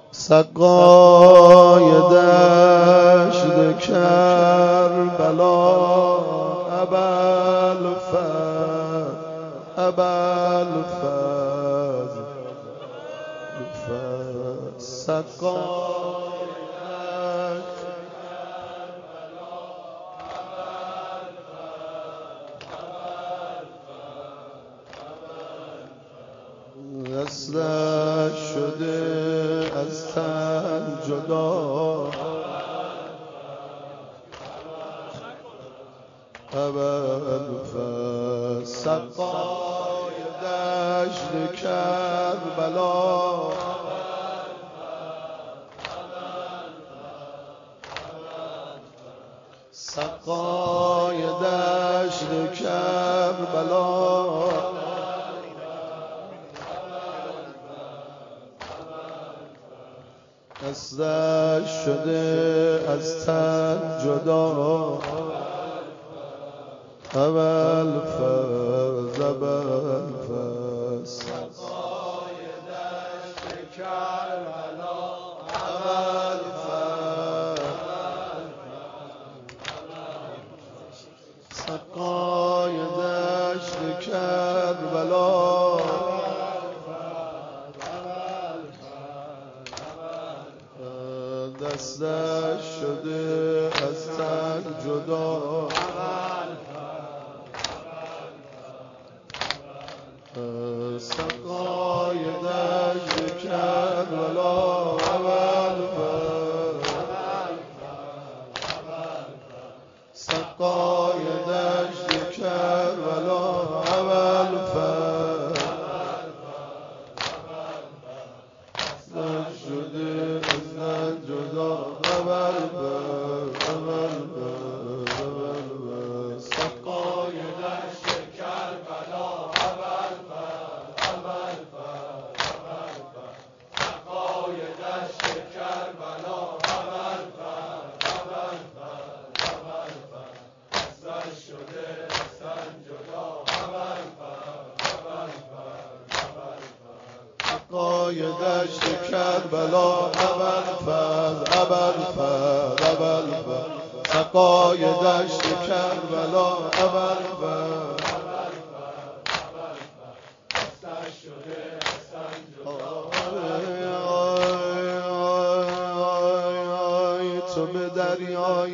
سقای دشت کربلا ابوالفضل سقای دستش شده از تن جدا ابوالفضل سقای دشت کربلا سقای دشت کربلا دستش شده از تن جدا ابوالفضل سقای دشت کربلا سقای دشت کربلا دستش شده از تن جدا سقای دشت کربلا سقای دشت کربلا دستش شده از تن جدا سقای دشت کربلا سقای دشت کربلا دستش شده از تن جدا سقای دشت کربلا ابوالفضل سقای دشت کربلا دستش شده از تن جدا تو به دریای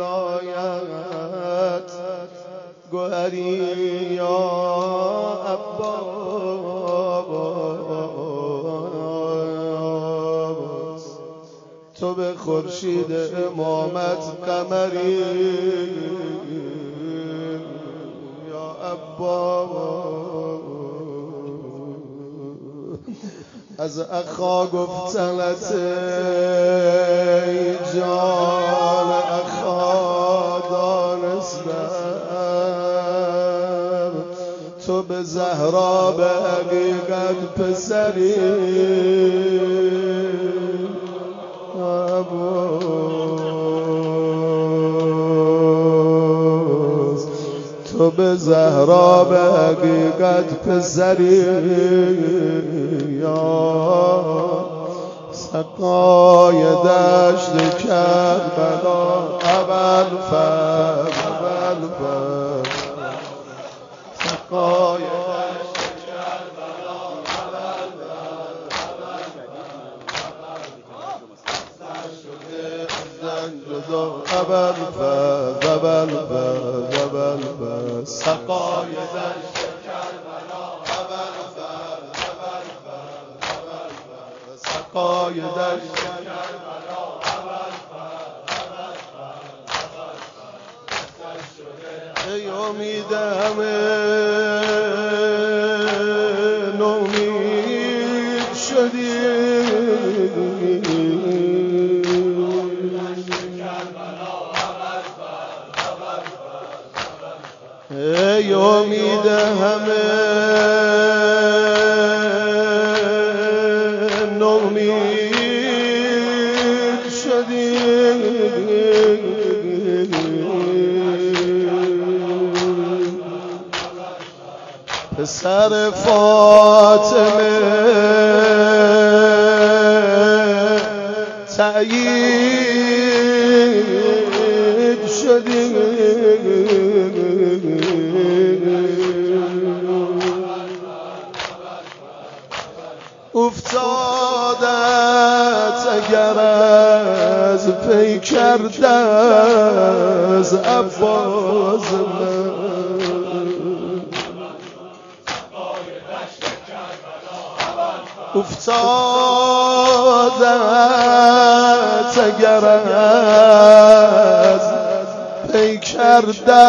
ولایت گوهری یا عباس تو به خورشید امامت قمری یا عباس از اخا گفتنت ای جان اخا دانستم تو به زهرا به حقیقت پسری عباس تو به زهرا به حقیقت پسری یا سقای دشت کربلا ابوالفضل سقای دشت کربلا ابوالفضل سقای دشت سقای دشت ای امید همه نومید شدی ای امید همه نومید شدی پسر فاطمه تأیید شدی افتادت اگر از پی کرده از عباس من افتادت اگر از پی کرده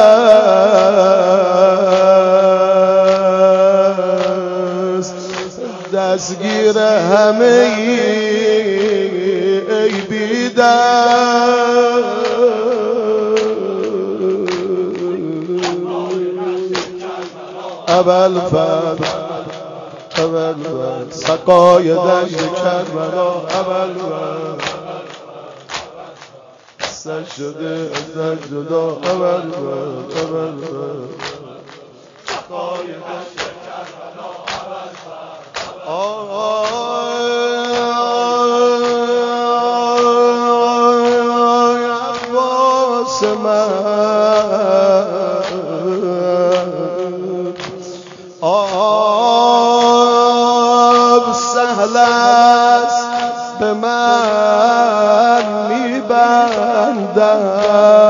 دستگیر همه ای بیدر اول سقای دشت کربلا اول سجده از جدا اول سقای دشت کربلا عباس من آب سهل است به من میبندد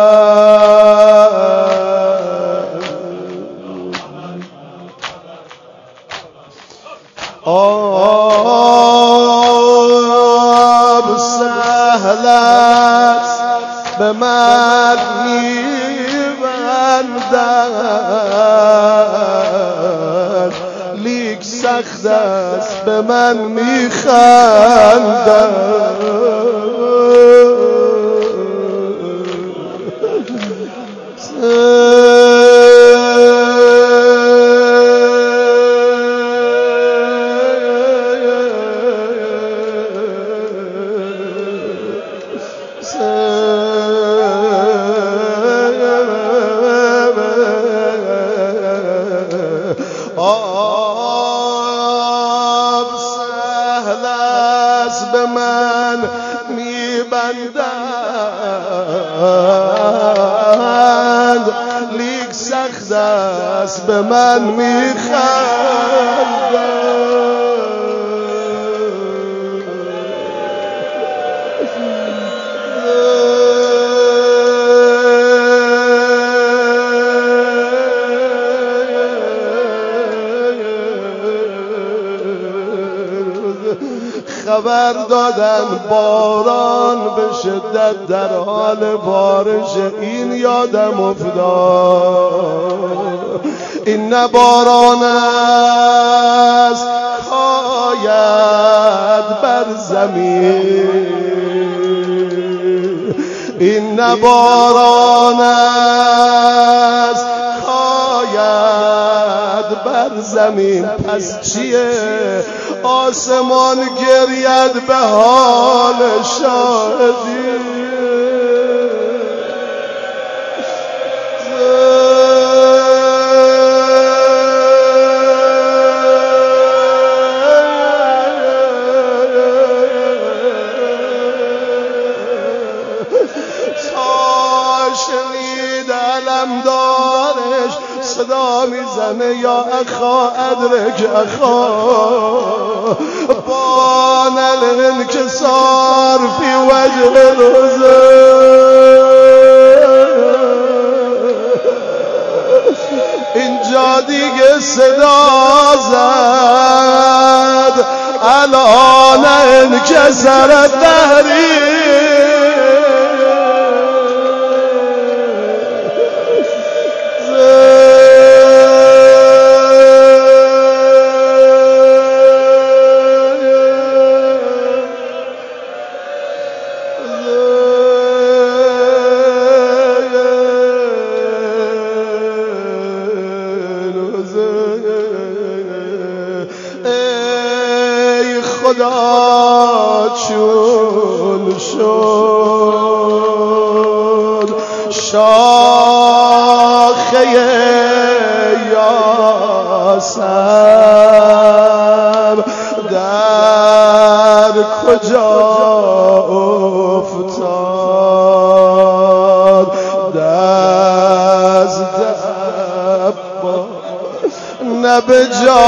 آب سهل است به من میبندد لیک سخت است به من میخندد آب سهل است به من میبندند لیک سخت است به من میخندند خبر دادن باران به شدت در حال بارش این یادم افتاد این نه باران است آید بر زمین این نه باران است آید بر زمین پس چیه آسمان گرید به حال شاهدی تا شنید علمدارش صدا میزنه یا اخا ادرک اخا بان الانکسار فی وجه اینجا دیگه صدا زد الان انکسر دهری خدا چون شد شاخه یاسم در کجا افتاد دست نه به جا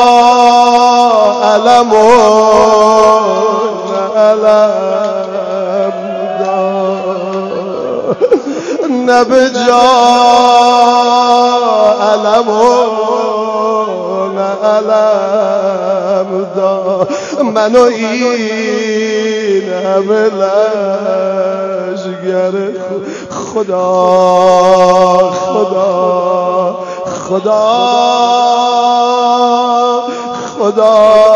علم و نه علم دار نه به جا علم و نه علم دار منو این همه لشگر خدا خدا خدا خدا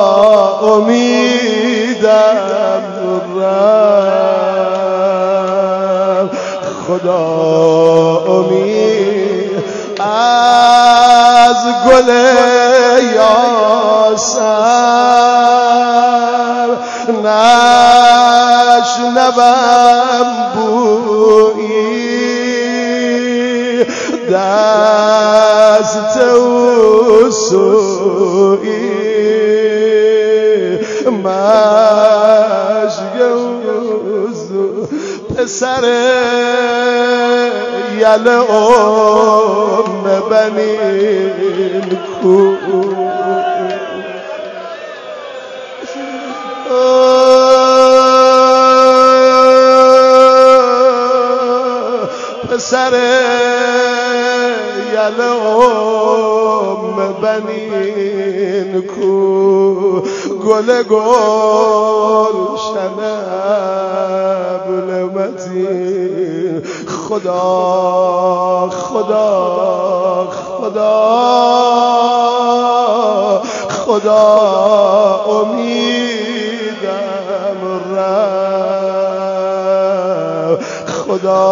امیدم رفت خدا امید از گل یاسر نشنوم بویی دست او سویی مشک او پسر یل ام بنین کو پسر یل ام بنین کو گل گلشن ابلمتین خدا خدا خدا خدا امیدم رفت خدا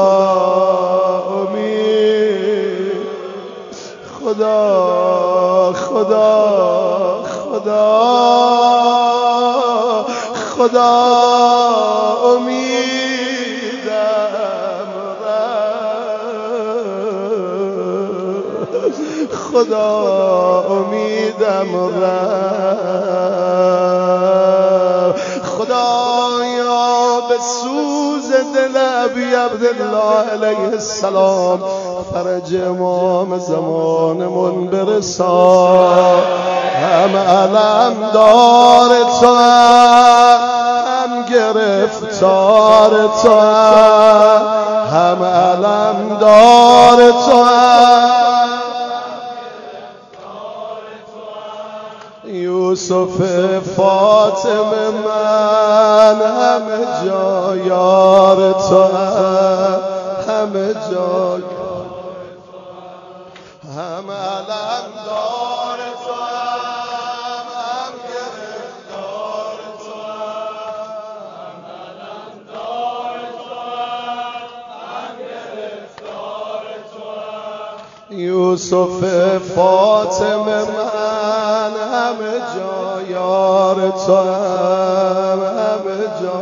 امید خدا خدا خدا خدا امیدم رفت خدا امیدم رفت خدایا به سوز دل ابی عبدالله علیه السلام فرج امام زمانمون برسان هم علم دار تو هم گرفتار تو هم علم دار تو یوسف فاطمه من همه جا یار تو همه جا هم علم دار تو هم گرفتار تو هم علم دار تو هم گرفتار تو یوسف فاطمه من همه جا یار تو همه جا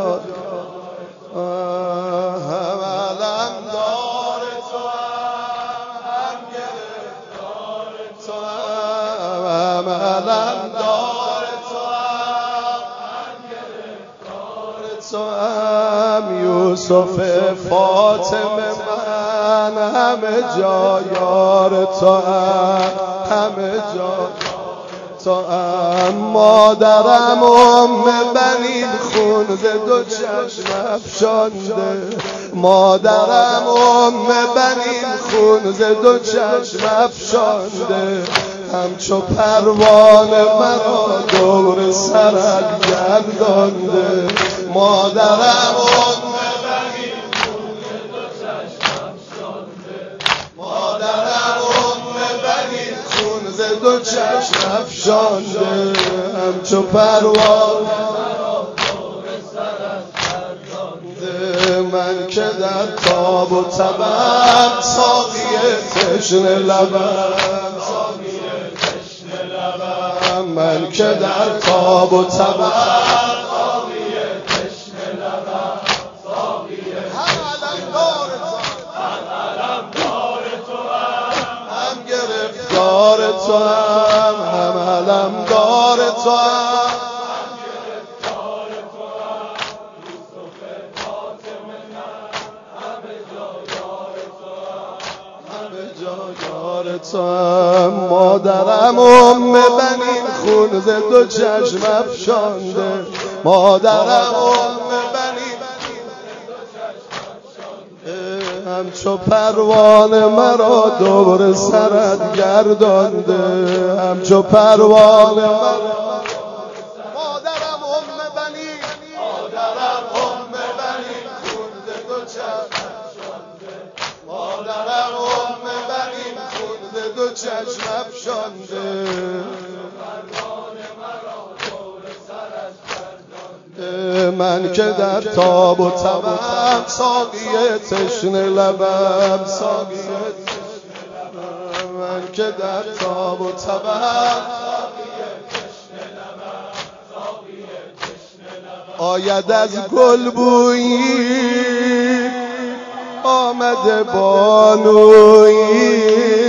هم علم دار تو هم گرفتار تو هم علم دار تو هم گرفتار تو هم یوسف فاطمه من همه جا یار تو همه جا تو مادرم ام بنین خون ز دو چشم افشانده مادرم ام بنین خون ز دو چشم افشانده همچو پروانه مرا دور سرت گردانده مادرم ام بنین خون ز دو چشم افشانده مادرم ام بنین خون ز دو چشم افشانده همچو پروانه مرا دور سرت گردانده من که در تاب و تبم ساقی تشنه لبم من که در تاب و تبم ساقی تشنه لبم هم علم دار تو هم گرفتار تو هم علم دار تو تو هم مادرم ام بنین خون ز دو چشم افشانده مادرم ام بنین همچو پروانه مرا دور سرت گردانده همچو پروانه مرا مادرم ام بنین مادرم ام بنین خون ز دو چشم افشانده مادرم ام بنین خون ز دو چشم افشانده من که در تاب و تبم ساقی تشنه لبم ساقی من که در تاب و تبم آید از گل بویی آمده بانویی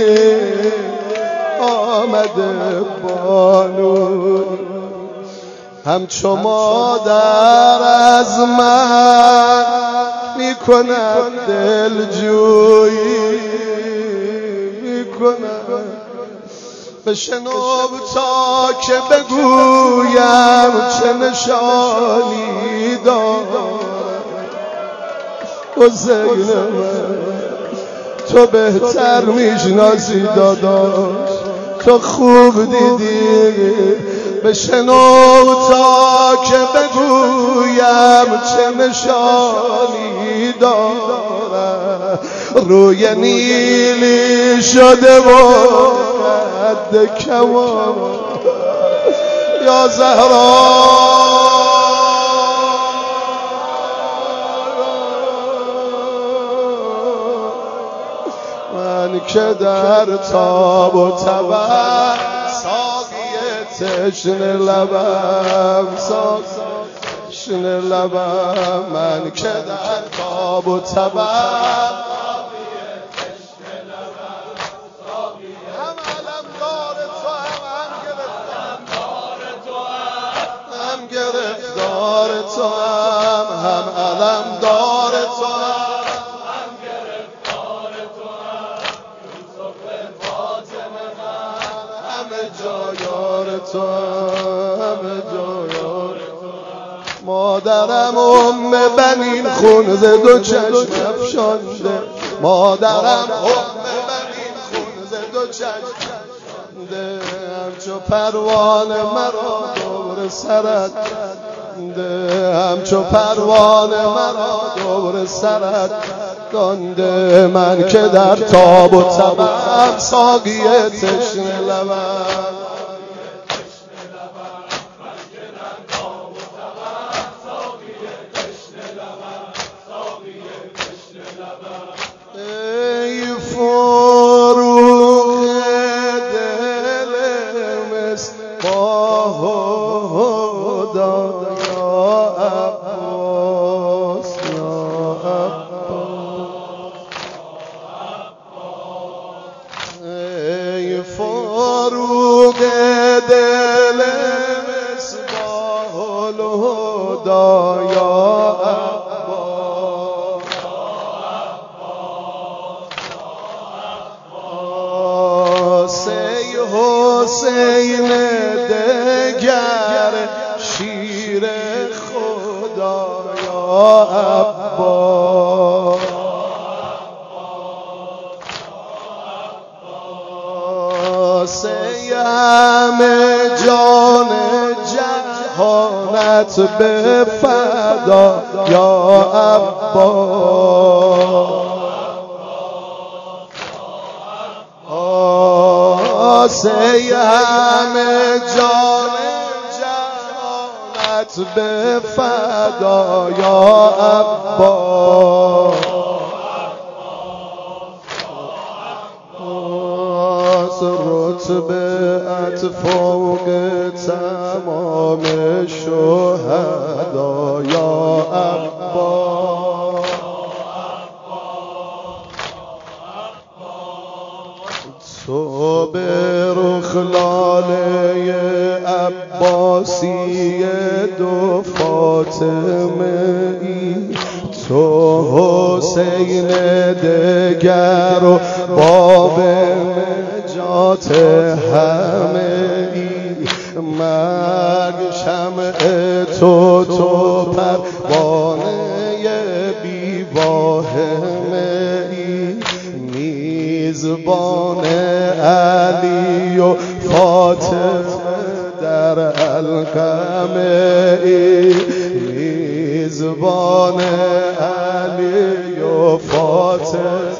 آمده بانویی همچو مادر از من میکند دلجویی میکند بشنو تا که بگویم چه نشانی دارد حسین من تو بهتر میشناسی داداش تو خوب دیدی بشنو تا که بگویم چه نشانی دارد روی نیلی شده و قد کمان یا زهرا من که در تاب و تبم تشنه لبم تشنه لبم من که در تاب و تبم هم علم دار تو هم گرفتار تو هم علم دار تو تو همه جایار مادرم ام بنین خون ز دو چشم افشانده مادرم ام بنین خون ز دو چشم افشانده همچو پروانه مرا دور سرت همچو پروانه مرا دور سرت دانده من که در تاب و تبم ساقی تشنه لبم ای فروغ دل مصباح هدا یا عباس یا عباس ای فروغ دل مصباح الهدا یا حسین دگر شیر خدا یا عباس ای همه جان جهانت به فدا یا عباس ای همه جان جهانت به فدا یا عباس رتبه‌ات فوق تمام شهدا یا عباس تو به رخ لاله عباسی دو فاطمه ای تو حسین دگر و باب نجات همه ای، مرگ شمع تو پروانه بی واهمه ای، میزبان علی و فاطمه در القمه ای، میزبان علی و فاطمه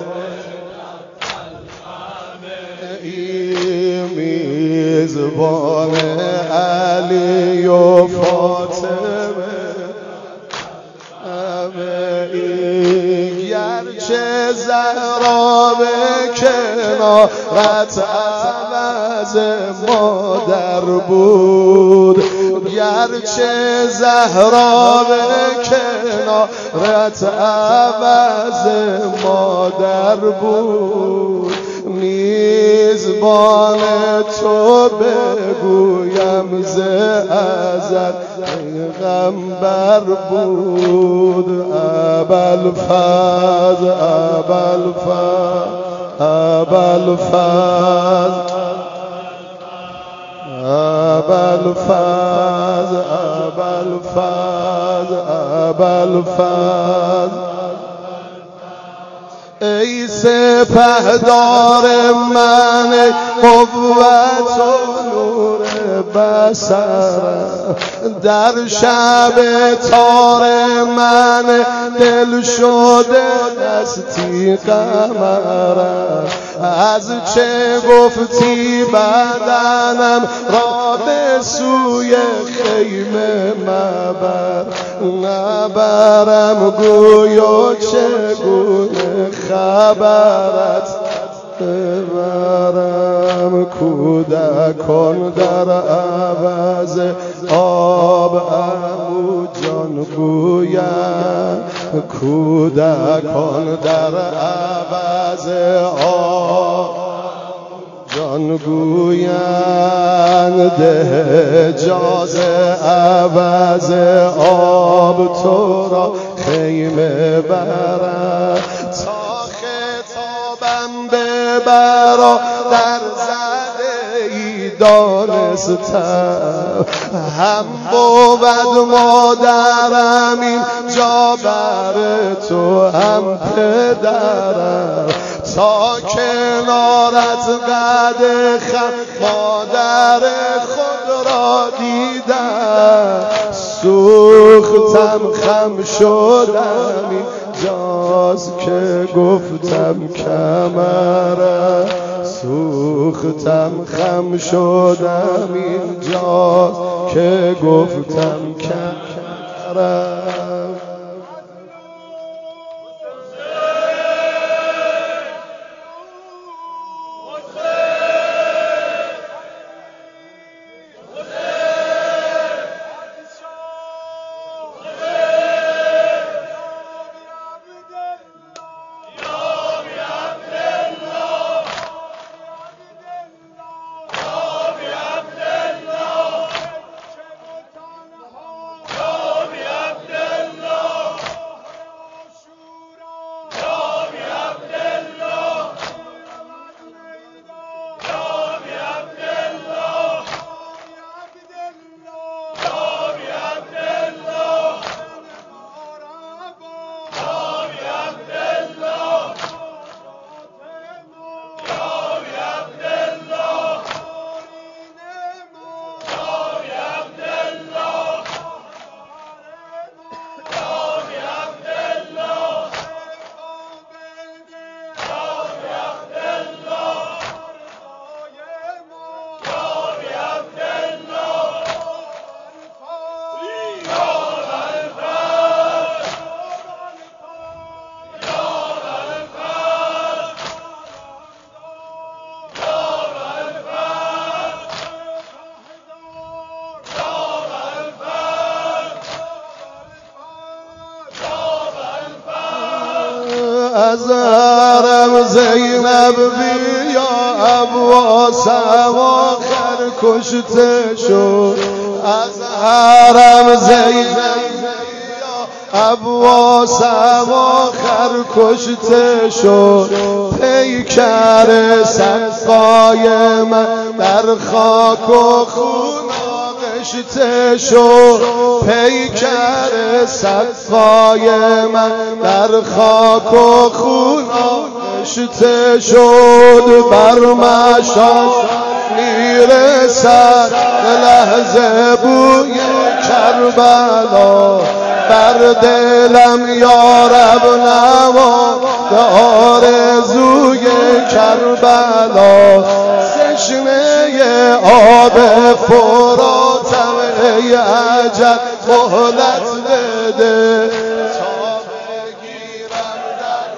میزبان علی و فاطمه گرچه زهرا به کنارت عوض مادر بود، گرچه زهرا به کنارت عوض مادر بود، میزبان تو بگویم ز ازل پیغمبر بود. ابوالفضل ای سپهدار من، قوت و نور بصرم، در شب تار من دل شده دستی قمرم، از چه گفتی بدنم را به سوی خیمه نبرم، گویا چگونه خبرت ببرم، کودکان در عوض آب عمو جان گویم، کودکان در عوض آب جان گویند، ده اجازه عوض آب تو را خیمه برم، تا خطابم ببرا در زده ای دانستم، هم بود مادرم اینجا بر تو هم پدرم، تا کنارت قد خم مادر خود را دیدم، سوختم خم شدم اینجاست که گفتم کمرم، سوختم خم شدم اینجاست که گفتم کمرم. از حرم زینب بیا عباس اواخر کشته شد، از حرم زینب بیا عباسم آخر کشته شد، پیکر صدقای من در خاک و خون آغشته شد، پیکر صدقای من در خاک و خون آغشته شد. بر مشام میرسد لحظه بوی کربلا، بر دلم یا رب نواخت آرزوی کربلا. تشنه آب فراتم ای اجل مهلت بده، تا بگیرم در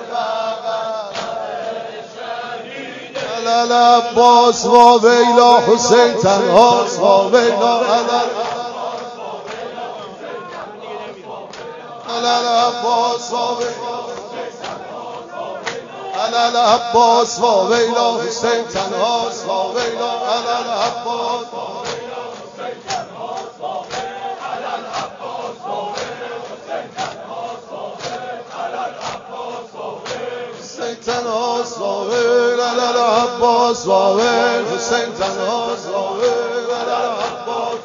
بغل عباس و ویلا حسین تنهاست و ویلا العباس و ویلا حسین تنهاست و ویلا العباس حسین تنهاست و ویلا العباس و ویلا حسین تنهاست و ویلا العباس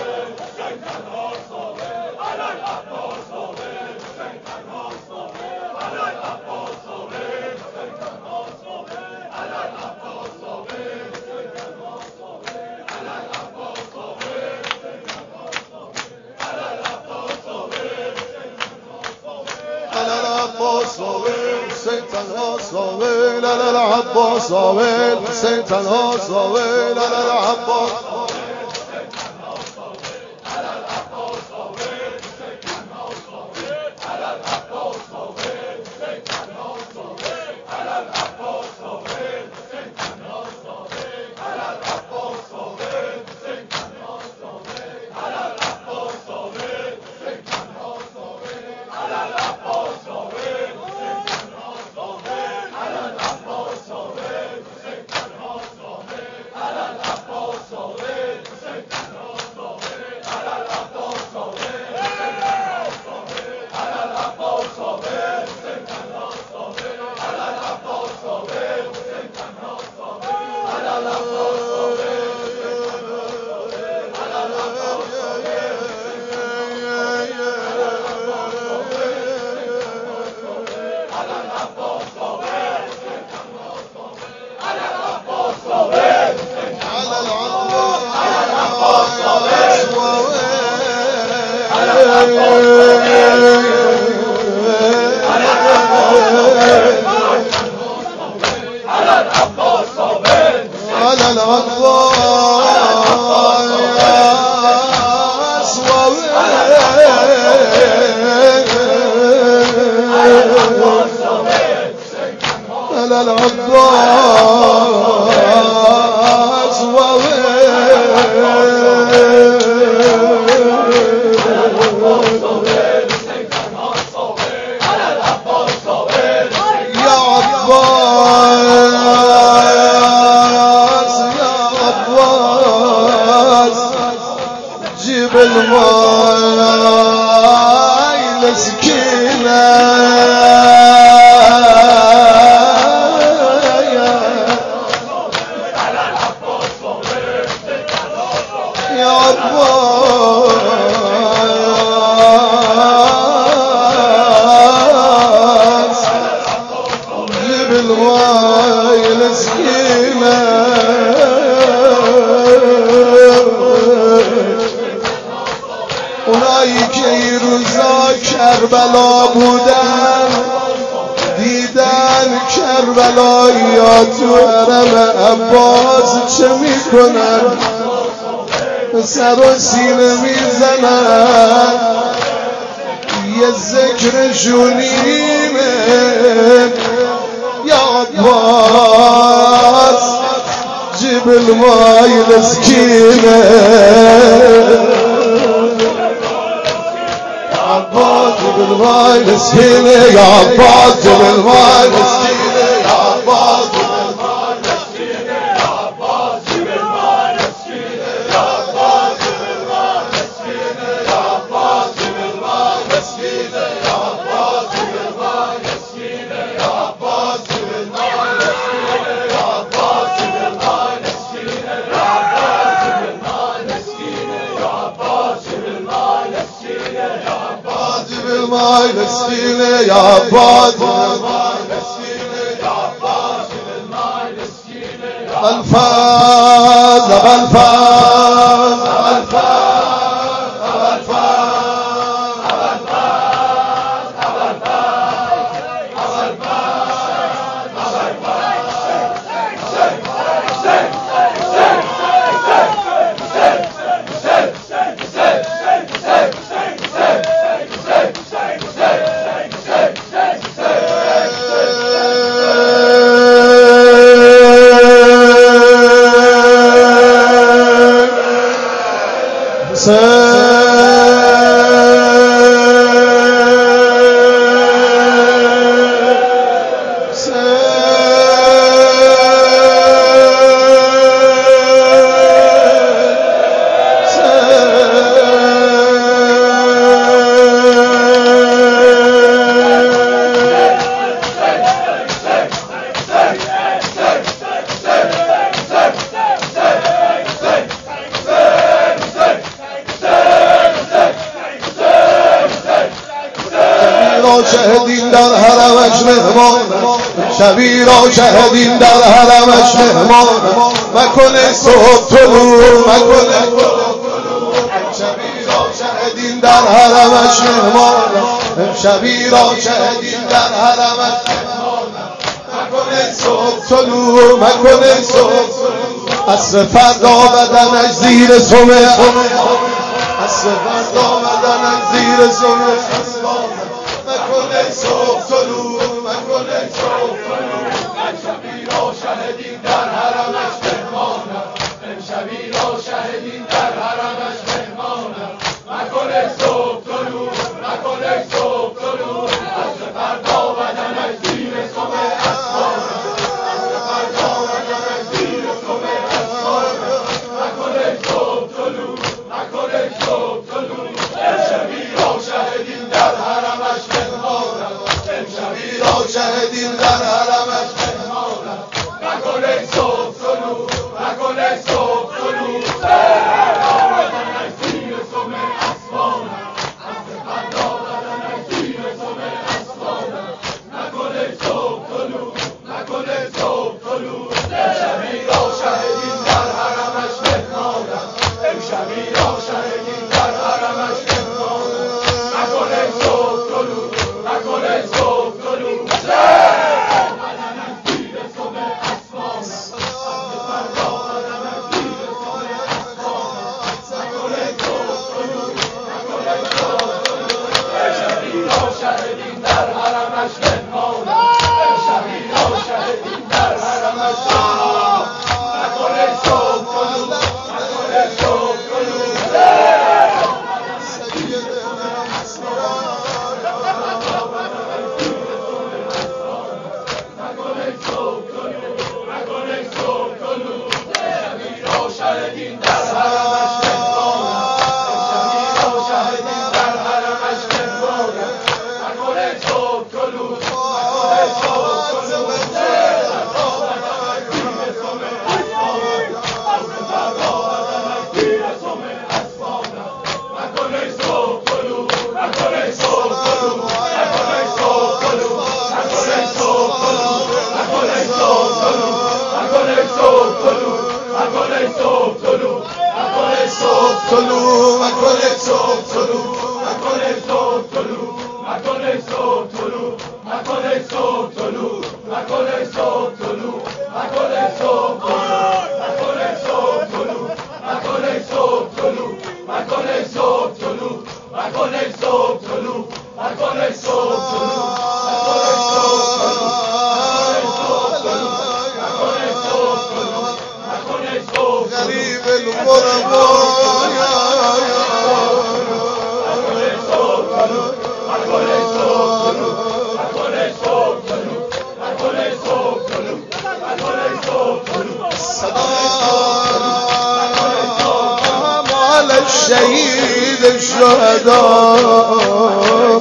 صابر العباس صابر حسين تنها صابر العباس کربلا بودن دیدن کربلایی‌ها تو حرم عباس چه میکنن، سر و سینه میزنن، یه ذکرشون اینه یا عباس جیب المای مسکینه، عباس جيب الماي مسكينة يا عباس جيب الماي مسكينة يا عباس جيب الماي مسكينة يا عباس جيب الماي مسكينة يا عباس جيب الماي مسكينة يا عباس جيب الماي مسكينة بالماء مسكينة يا عباس الفاز الفاز شهدین در حرمش مهمان شبی را شهدین در حرمش مهمان مکنه صبح طلوع مکنه شبی را شهدین در حرمش مهمان شبی را شهدین در حرمش مهمان مکنه صبح طلوع مکنه صبح عصر فردا بدنش زیر سمه عصر فردا بدنش زیر سمه مکنه صبح طلوع مکنه صبح طلوع امشبی را شهدین در حرمش مهمانم امشبی را شهدین در حرمش مهمانم مکنه صبح طلوع مکنه صبح طلوع عصر فردا بدنش زیر سمه اسمانم عصر فردا بدنش زیر سمه اسمانم مکنه صبح طلوع مکنه صبح طلوع امشبی را شهدین در حرمش امشبی را شهدین در حرمش مهمانم مکنه صبح طلوع مکنه صبح طلوع بدنش زیر سمه اسمانم عصر فردا بدنش زیر سمه اسمانم مکنه صبح طلوع مکنه صبح طلوع امشبی را شهدین در حرمش مهمانم امشبی را شهدین در حرمش مهمانم مکنه صبح طلوع مکنه صبح طلوع بدنش زیر سمه اسمانم عصر فردا بدنش زیر سمه اسمانم مکنه صبح طلوع مکنه صبح طلوع امشبی را شهدین در حرمش مهمانم امشبی را شهدین در حرمش مهمانم مکنه صبح طلوع مکنه صبح طلوع شهدین در حرمش مهمانم امشبی را شهدین در حرمش مهمانم مکنه صبح طلوع مکنه صبح طلوع عصر فردا بدنش زیر سمه اسمانم مکنه صبح طلوع مکنه صبح طلوع مکنه صبح طلوع مکنه صبح طلوع مکنه صبح طلوع مکنه صبح طلوع مکنه صبح طلوع مکنه صبح طلوع مکنه صبح طلوع مکنه صبح طلوع مکنه صبح طلوع مکنه صبح طلوع مکنه صبح طلوع مکنه صبح طلوع مکنه صبح طلوع مکنه صبح طلوع مکنه صبح طلوع مکنه صبح طلوع غریب الغربا سلام على الشهيد الشهداء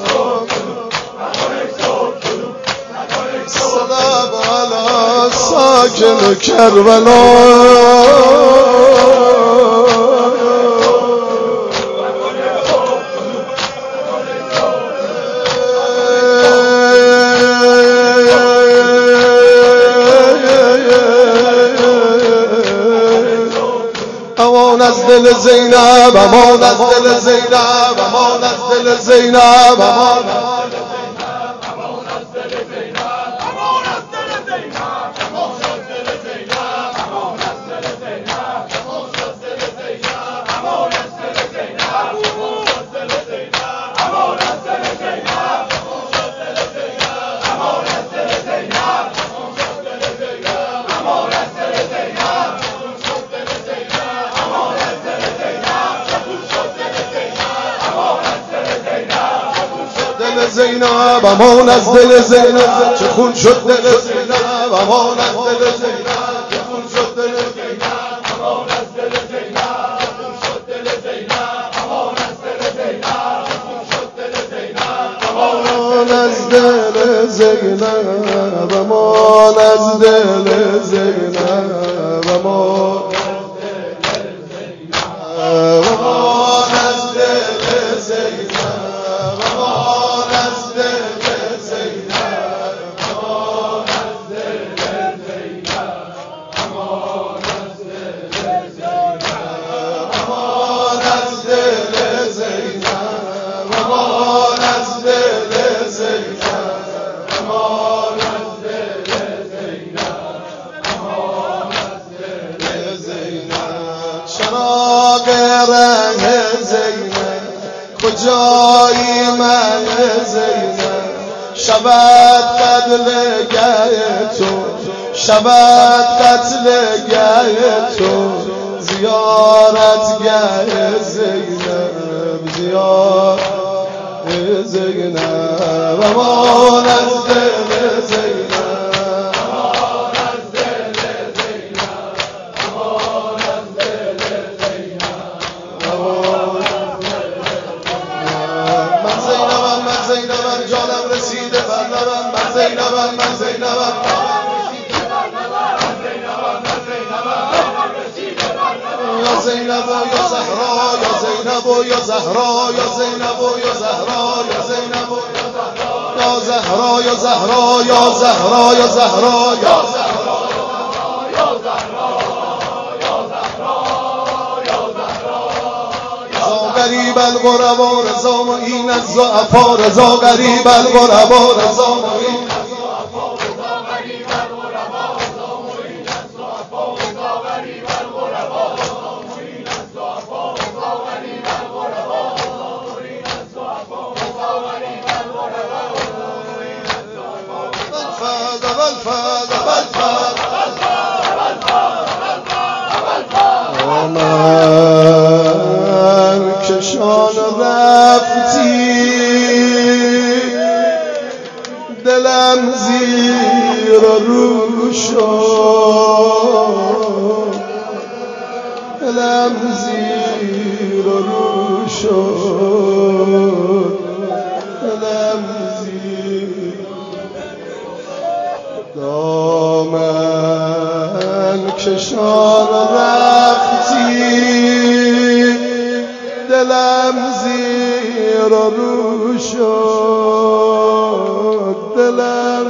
سلام على ساكن كربلاء دل زینب، امان از دل زینب، امان از دل زینب، امان زینب، امان از دل زینب، چه خون شد دل زینب، امان از دل زینب، چه خون شد دل زینب، امان از دل زینب، چه خون شد دل زینب، امان از دل زینب، چه خون شد دل زینب، امان از دل زینب، امان از دل زینب، امان از دل زینب، امان از دل زینب، امان از دل زینب، امان از دل زینب، امان از دل زینب، امان از دل زینب، امان از دل زینب، امان از دل زینب. چراغ رنگ زینب کجایی من زینب، شود قتل گه تو، شود قتل گه تو، زیارت گه زینب، زیارت زینب، امان از دل زینب، امان از دل زینب، امان از دل زینب، امان من زینبم، من زینبم جانم رسیده بر لبم، من زینبم، من زینبم یا زینب و یا زهرا، یا زینب و یا زهرا، یا زینب و یا زهرا، یا زینب و یا زهرا، یا زهرا، یا زهرا، یا زهرا، یا زهرا، یا زهرا، یا زهرا، رضا غریب الغربا، رضا معین الضعفا، رضا غریب الغربا، رضا معین من کشان رفتی دلم زیر رو شد، دلم زیر رو شد، دلم زیر دامن کشان رفتی دلم زیر رو شد، دلم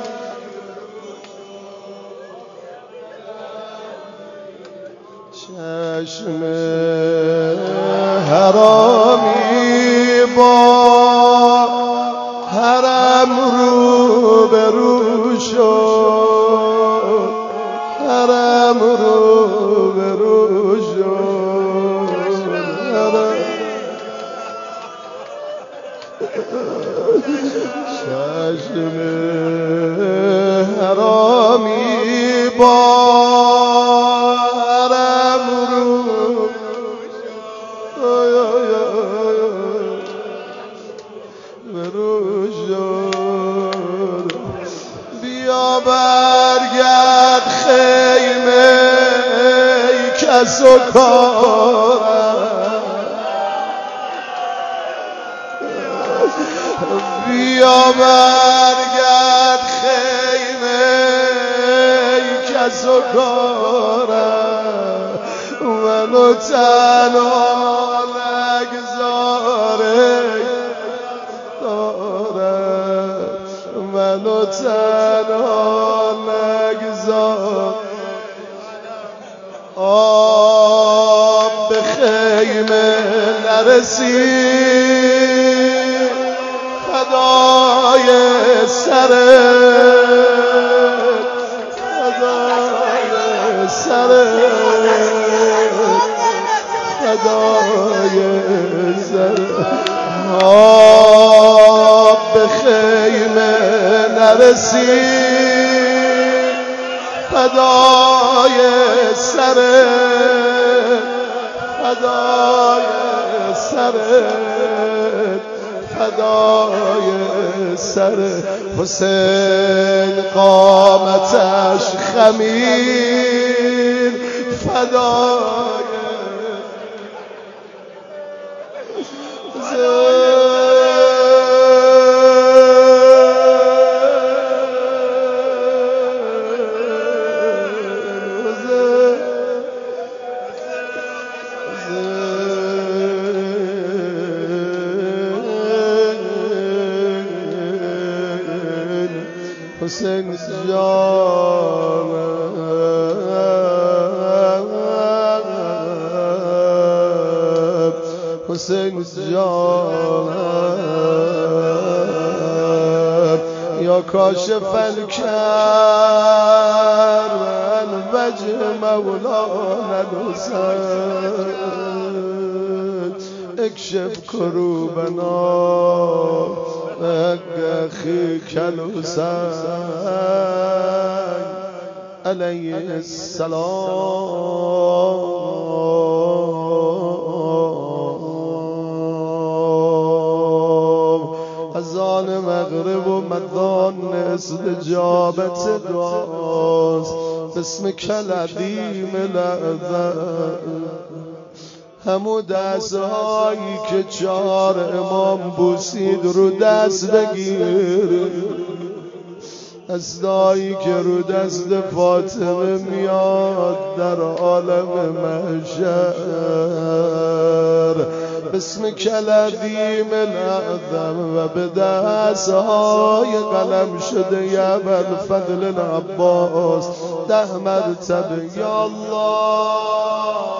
چشم حرامی با حرم رو به رو شد، حرم رو به رو شد، چشم حرامی با حرم رو به رو شد. بیا برگرد خیمه ای کس و کارم، بیا برگرد خیمه ای کس و کارم، منو تنها نگذاره دارم، منو تنها نگذار. آب به خیمه نرسید فدای سرت فدای سرت فدای سرت به خیمه نرسید فدای سرت فدای سرت فدای سرت حسین قامتش خمیر فدای حسین جان حسین جان یا کاشف الکرب وجه مولانا الحسین اکشف کروبنا أخيك الحسين عليه السلام اذان مغرب و مدان استجابت دعاست باسمك العظیم الأعظم همو دستهایی که 4 امام بوسید رو دست بگیر دستهایی که رو دست فاطمه میاد در عالم محشر باسمک العظیم الأعظم و به دستهای قلم شده یا ابوالفضل العباس 10 مرتبه یا الله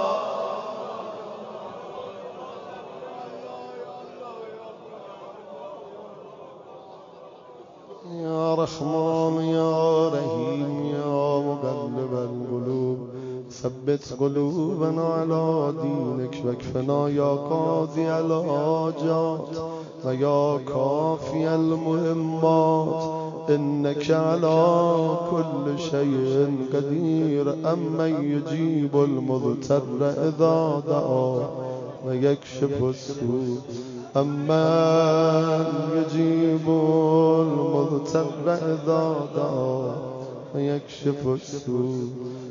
يا رحمن يا رحيم يا مقلب القلوب ثبت قلوبنا على دينك واكفنا يا قاضي الحاجات ويا كافي المهمات إنك على كل شيء قدير أمن يجيب المضطر إذا دعا ويكشف السوء أمن يجيب المضطر إذا دعا ويكشف السوء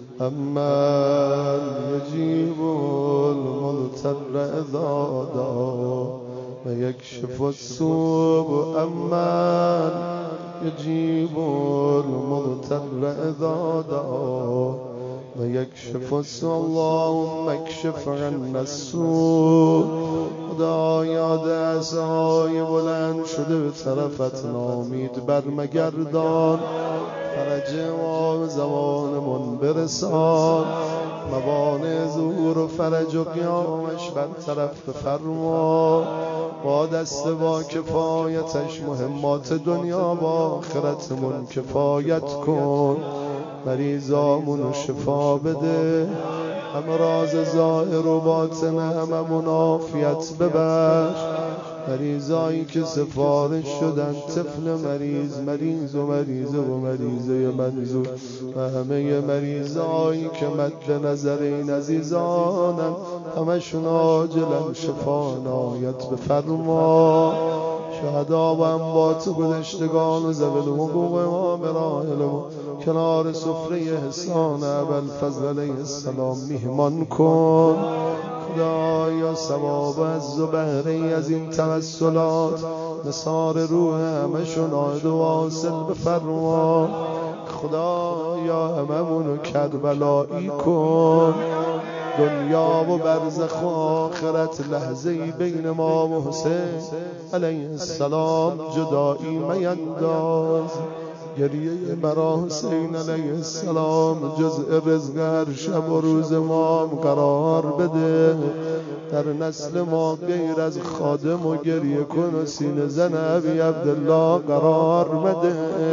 أمن يجيب المضطر إذا دعا ويكشف السوء أمن يجيب المضطر إذا دعا ويكشف السوء اللهم اكشف عنا السوء خدایا دستهای بلند شده به طرفت نامید برمگردان فرج ما به زبانمون برسان موانع ظهور و فرج و قیامش برطرف بفرما با دست با کفایتش مهمات دنیا با آخرتمون کفایت کن مریضامونو شفا بده امراض ظاهر و باطن هممون عافیت ببخش مریضایی که سفارش شدن طفل مریض و مریضه منظور و همه مریضایی که مد نظر این عزیزانم همشون عاجلا شفا عنایت بفرما شهدا و انبات گذشتگان و ذوی الحقوق ما مراحلمون کنار سفره احسان ابوالفضل علیه السلام میهمان کن خدایا ثواب از و بهره از این توسلات نثار روح همشون عاید و واصل بفرما خدایا هممونو کربلایی کن دنیا و برزخ و آخرت لحظه‌ای بین ما و حسین علیه السلام جدایی مینداز گریه برا حسین علیه السلام جزء رزق هر شب و روز ما قرار بده در نسل ما غیر از خادم و گریه کن و سینه زن ابی عبدالله قرار بده.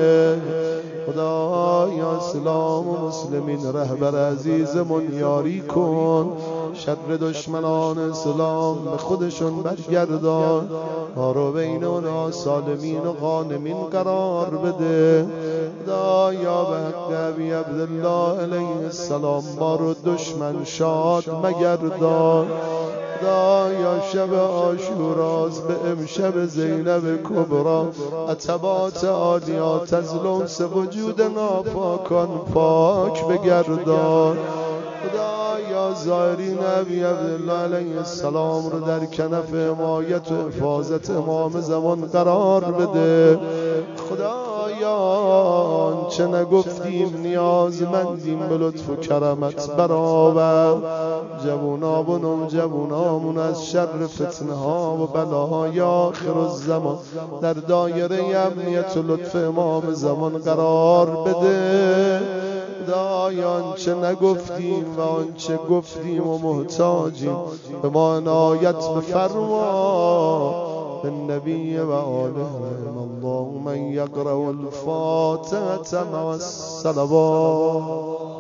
خدایا اسلام و مسلمین رهبر عزیزمون یاری کن، شر دشمنان اسلام به خودشون برگردان، ما رو بین اونا سالمین و غانمین قرار بده. خدایا به حق ابی عبدالله علیه السلام ما رو دشمن شاد مگردان. خدایا شب عاشوراست، به امشب زینب کبرا عتبات عالیات از لوث وجود ناپاکان پاک بگردان. خدایا زائرین ابی عبدالله علیه السلام رو در کنف حمایت و حفاظت امام زمان قرار بده. خدایا آنچه نگفتیم نیازمندیم به لطف و کرمت برآور. جوانان و جوانامون از شر فتنه ها و بلاهای آخر الزمان در دایره امنیت و لطف امام زمان قرار بده. خدایا آنچه نگفتیم و آنچه گفتیم و محتاجیم به ما عنایت بفرما. النبي وآله اللهم يقرأ الفاتحة مع الصلوات.